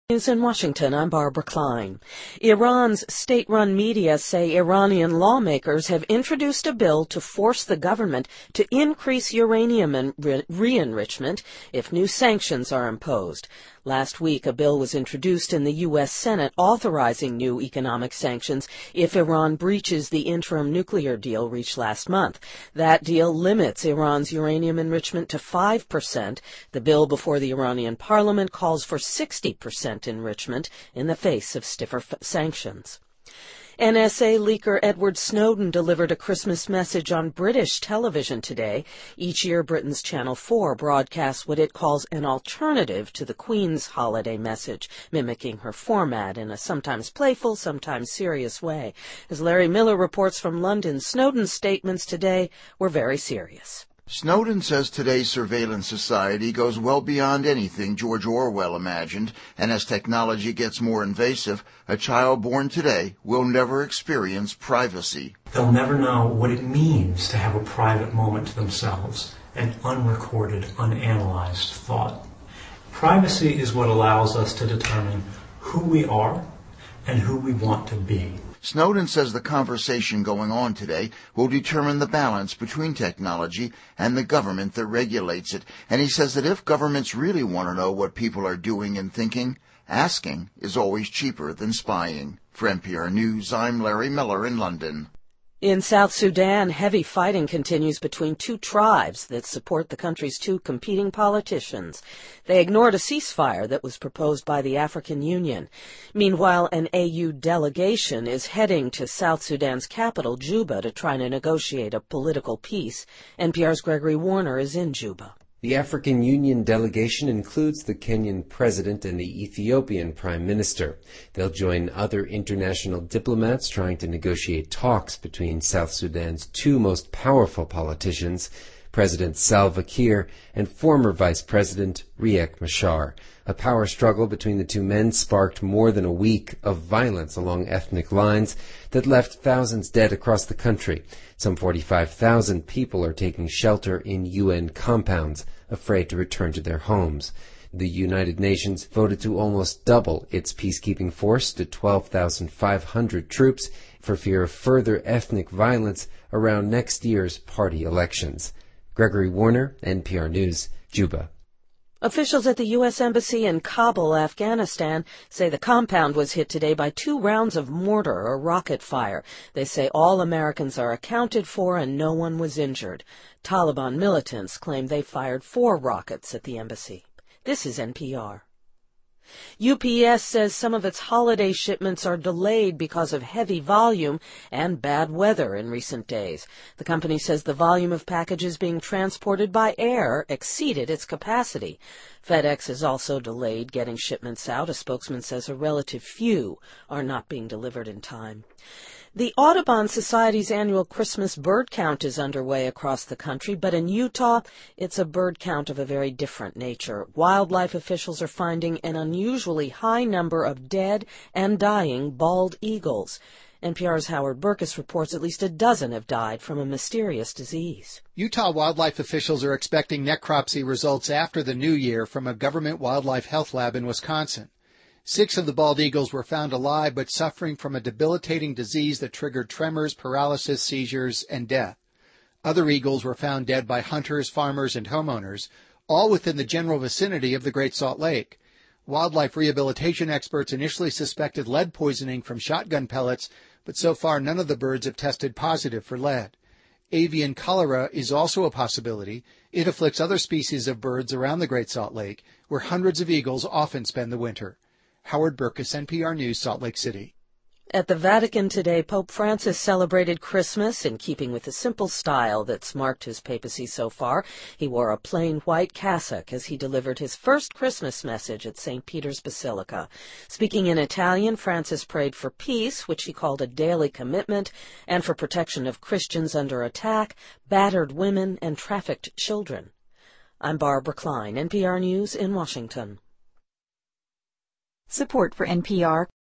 News in Washington, I'm Barbara Klein. Iran's state-run media say Iranian lawmakers have introduced a bill to force the government to increase uranium re-enrichment if new sanctions are imposed. Last week, a bill was introduced in the U.S. Senate authorizing new economic sanctions if Iran breaches the interim nuclear deal reached last month. That deal limits Iran's uranium enrichment to 5%. The bill before the Iranian parliament calls for 60% enrichment in the face of stiffer sanctions. NSA leaker Edward Snowden delivered a Christmas message on British television today. Each year, Britain's Channel 4 broadcasts what it calls an alternative to the Queen's holiday message, mimicking her format in a sometimes playful, sometimes serious way. As Larry Miller reports from London, Snowden's statements today were very serious. Snowden says today's surveillance society goes well beyond anything George Orwell imagined, and as technology gets more invasive, a child born today will never experience privacy. They'll never know what it means to have a private moment to themselves, an unrecorded, unanalyzed thought. Privacy is what allows us to determine who we are and who we want to be. Snowden says the conversation going on today will determine the balance between technology and the government that regulates it. And he says that if governments really want to know what people are doing and thinking, asking is always cheaper than spying. For NPR News, I'm Larry Miller in London. In South Sudan, heavy fighting continues between two tribes that support the country's two competing politicians. They ignored a ceasefire that was proposed by the African Union. Meanwhile, an AU delegation is heading to South Sudan's capital, Juba, to try to negotiate a political peace. NPR's Gregory Warner is in Juba. The African Union delegation includes the Kenyan president and the Ethiopian prime minister. They'll join other international diplomats trying to negotiate talks between South Sudan's two most powerful politicians, President Salva Kiir and former Vice President Riek Machar. A power struggle between the two men sparked more than a week of violence along ethnic lines that left thousands dead across the country. Some 45,000 people are taking shelter in UN compounds, afraid to return to their homes. The United Nations voted to almost double its peacekeeping force to 12,500 troops for fear of further ethnic violence around next year's party elections. Gregory Warner, NPR News, Juba. Officials at the U.S. Embassy in Kabul, Afghanistan, say the compound was hit today by 2 rounds of mortar or rocket fire. They say all Americans are accounted for and no one was injured. Taliban militants claim they fired 4 rockets at the embassy. This is NPR. UPS says some of its holiday shipments are delayed because of heavy volume and bad weather in recent days. The company says the volume of packages being transported by air exceeded its capacity. FedEx is also delayed getting shipments out. A spokesman says a relative few are not being delivered in time. The Audubon Society's annual Christmas bird count is underway across the country, but in Utah, it's a bird count of a very different nature. Wildlife officials are finding an unusually high number of dead and dying bald eagles. NPR's Howard Burkus reports at least a dozen have died from a mysterious disease. Utah wildlife officials are expecting necropsy results after the new year from a government wildlife health lab in Wisconsin. 6 of the bald eagles were found alive but suffering from a debilitating disease that triggered tremors, paralysis, seizures, and death. Other eagles were found dead by hunters, farmers, and homeowners, all within the general vicinity of the Great Salt Lake. Wildlife rehabilitation experts initially suspected lead poisoning from shotgun pellets, but so far none of the birds have tested positive for lead. Avian cholera is also a possibility. It afflicts other species of birds around the Great Salt Lake, where hundreds of eagles often spend the winter. Howard Burkus, NPR News, Salt Lake City. At the Vatican today, Pope Francis celebrated Christmas in keeping with the simple style that's marked his papacy so far. He wore a plain white cassock as he delivered his first Christmas message at St. Peter's Basilica. Speaking in Italian, Francis prayed for peace, which he called a daily commitment, and for protection of Christians under attack, battered women, and trafficked children. I'm Barbara Klein, NPR News in Washington. Support for NPR